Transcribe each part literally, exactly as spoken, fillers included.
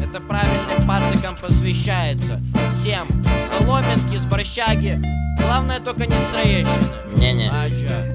Это правильным пацикам посвящается. Всем соломинки с борщаги. Главное только не строещины. Не-не. А чё?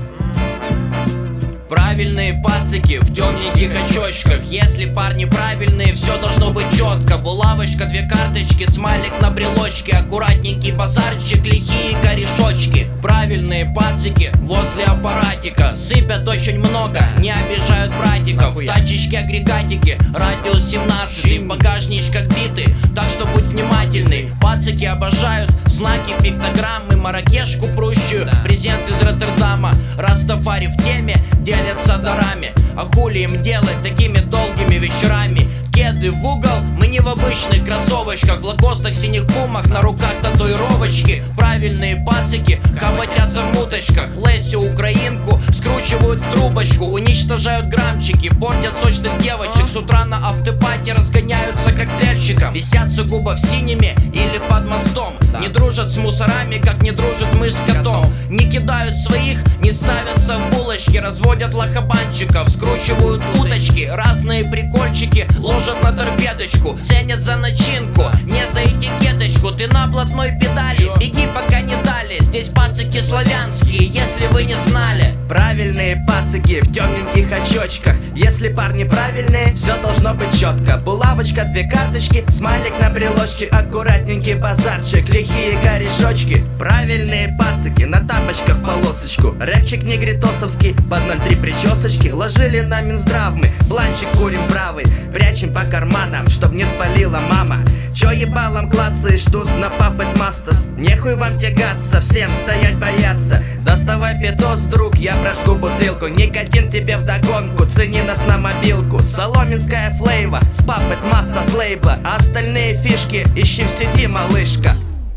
Правильные пацики в темненьких очочках. Если парни правильные, все должно быть четко. Булавочка, две карточки, смайлик на брелочке. Аккуратненький базарчик, лихие корешочки. Правильные пацики возле аппаратика. Сыпят очень много, не обижают братиков. В тачечке агрегатики, радиус семнадцать. В багажничках биты, так что будь внимательный. Пацики обожают знаки, пиктограммы, маракешку прущую, презент из Роттердама. Растафари в теме, делятся дарами. А хули им делать такими долгими вечерами? Кеды в угол, мы не в обычных кроссовочках. В лакостах, синих пумах, на руках татуировочки. Правильные пацики хоботятся в муточках. Лесю украинку скручивают в трубочку. Уничтожают граммчики, портят сочных девочек. С утра на автопате разгоняются коктейльчиком. Висят сугубо в синими или под мостом. Не дружат с мусорами, как не дружит мышь с котом. Не кидают своих, не ставятся в булочки. Разводят лохобанчиков, скручивают уточки. Разные прикольчики ложат на торпедочку. Ценят за начинку, не за этикеточку. Ты на блатной педали, беги пока не дали. Здесь пацики славянские, если вы не знали. Правильные пацики в темненьких очочках. Если парни правильные, все должно быть четко. Булавочка, две карточки, смайлик на брелочке. Аккуратненький базарчик, лихие корешочки. Правильные пацики на тапочках полосочку. Рэпчик негритосовский, под ноль три причесочки. Ложили на Минздрав мы, бланчик курим правый. Прячем по карманам, чтоб не спалила мама. Чё ебалом клацаешь тут на папать мастас? Нехуй вам тягаться, всем стоять бояться. Доставай пидос, друг, я прожгу бутылку. Никотин тебе вдогонку, цени нас на мобилку. Соломенская флейва, с папать маста с лейбла. А остальные фишки ищи в сети, малышка.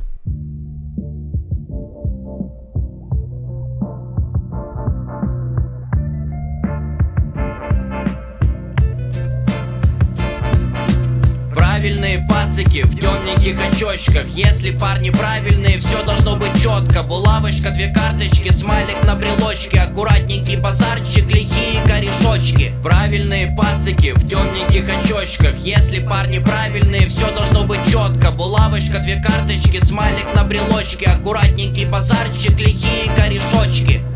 Правильные пацики в темненьких очочках. Если парни правильные, все должно быть четко. Булавочка, две карточки, смайлик на брелочке. Аккуратненький базарчик, лихие корешочки. Правильные пацики в темненьких очочках. Если парни правильные, все должно быть четко. Булавочка, две карточки, смайлик на брелочке. Аккуратненький базарчик, лихие корешочки.